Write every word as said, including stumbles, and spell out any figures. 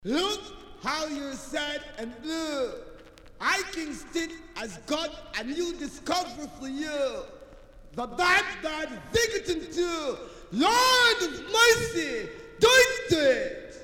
Look how you're sad and blue. I, Kingston, has got a new discovery for you. The bad, bad Vigaton too. Lord of mercy, do it to it.